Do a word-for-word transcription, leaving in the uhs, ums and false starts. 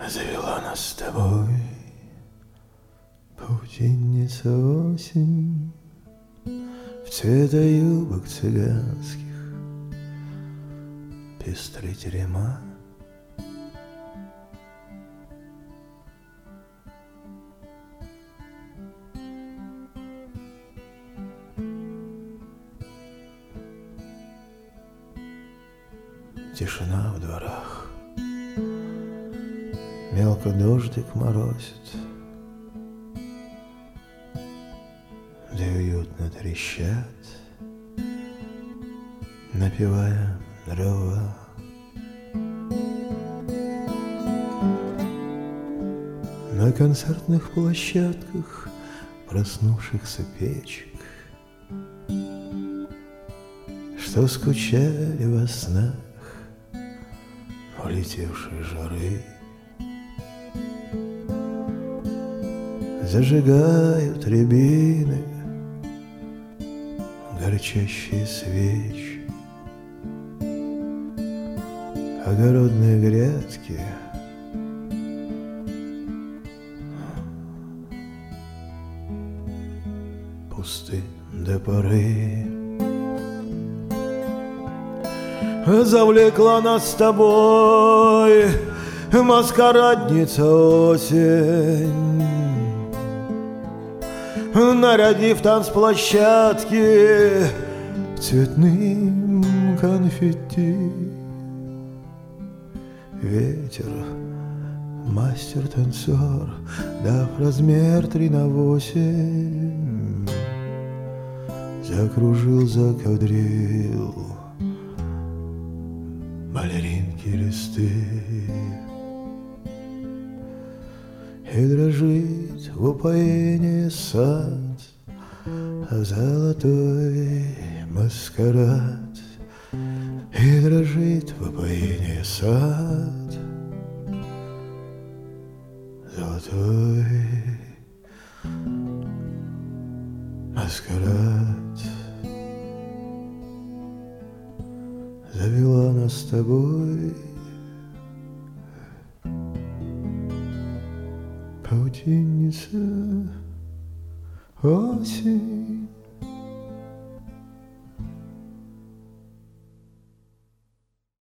Завела нас с тобой паутинница осень в цвета юбок цыганских, пестрый терема. Тишина в дворах, мелко дождик моросит, да уютно трещат, напевая дрова. На концертных площадках проснувшихся печек, что скучали во снах улетевшей жары, зажигают рябины горчащие свечи, огородные грядки пусты до поры. Завлекла нас с тобой маскарадница осень, нарядив танцплощадки цветным конфетти. Ветер, мастер-танцор, дав размер три на восемь, закружил, закадрил балеринки листы. И дрожит в упоении сад, золотой маскарад. И дрожит в упоении сад, золотой маскарад. Завела нас с тобой паутинница осень.